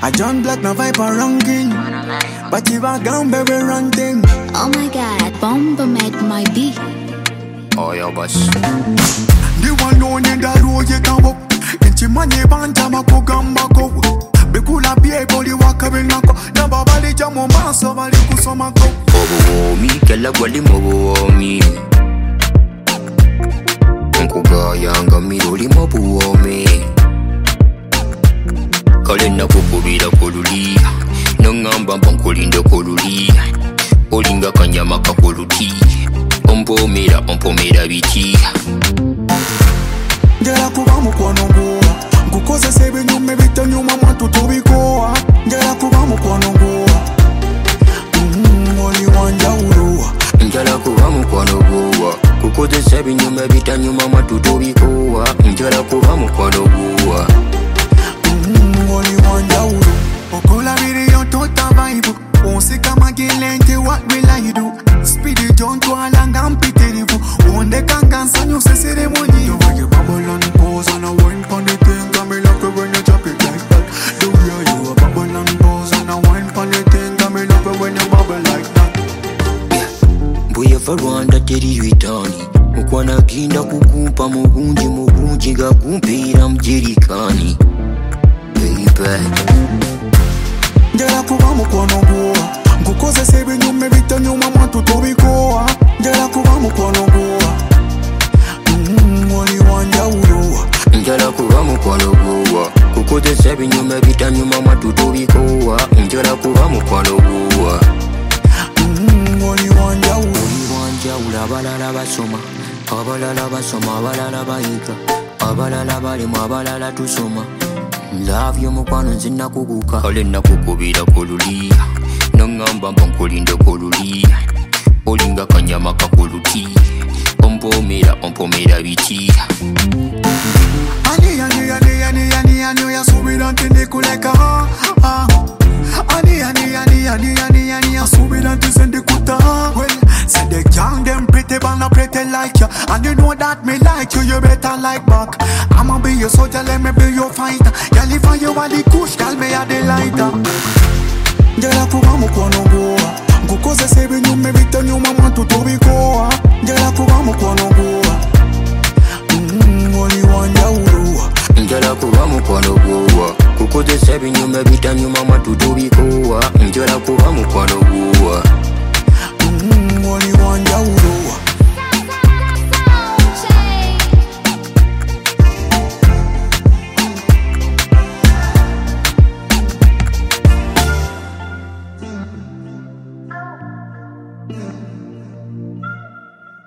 A John Black no vibe a ranking, but you are gone baby ranting. Oh my God, Bomba made my beat. Oh yeah, boss. The one known in the road you can walk. Inchi money banta makugamba ko. Bekula bie boli wakabinako. Na babali jamo maso bali kusoma ko. Mobo mi kala wali mobo mi. Nkuga yanga miroli mobo mi. Kalena kukubira koluli. Nongamba bankolinde koluli. Olinga kanyama kakoluti. Ompomera biti. Njala kuba mukwano gwo. Nkukozesa ebinyume bitanyuma mwatu tubikowa. Njala kuba mukwano gwo. Oli wanjawulo. Njala kuba mukwano gwo. Kukozesa ebinyume bitanyuma mwatu tubikowa. Njala kuba mukwano gwo. Oli wanjawulo. Okola video tota vibe. Onsika magilente what will I do? Speedy John to alanga mpitirivu. Onde kangansa nyuse ceremony. You make you bubble and pose and a wine pon the thing. Got me love it when you drop it like that. The way you a bubble and pose and a wine pon the thing. Got me love it when you bubble like that. Mbuye Rwanda teri witani. Mukwana ginda kukumpa mugunji gakumpira mjerikani. Baby. Njala kuba mukwano gwo. Nkukozesa ebinyume bitanyuma mwatu tubikowa. Njala kuba mukwano gwo. Oli wanjawulo. Njala kuba mukwano gwo. Kukozesa ebinyume bitanyuma mwatu tubikowa. Njala kuba mukwano gwo. Oli wanjawulo. Abalala basoma, abalala bayiga, abalala balimu, abalala tusoma. Love you mukwano nzina kuguka. Kale nakukubira koluli. Nongamba bankolinde koluli. Olinga kanyama kakoluti. Ompomera biti. Ani yasubira ntindi kuleka. Ani yasubira ntisendi kuta. Well, say they young them pretty but not pretty like you. And you know that me like you better like back. I'ma be your soldier, let me be your fighter. Girl, if I you are the kush, girl, me a the lighter. Njala kuba mukwano gwo. Nkukozesa ebinyume bitanyuma mwatu tubikowa. Njala kuba mukwano gwo. Oli wanjawulo. Njala kuba mukwano gwo. Kukozesa ebinyume bitanyuma mwatu tubikowa. Njala kuba mukwano gwo. Oli wanjawulo.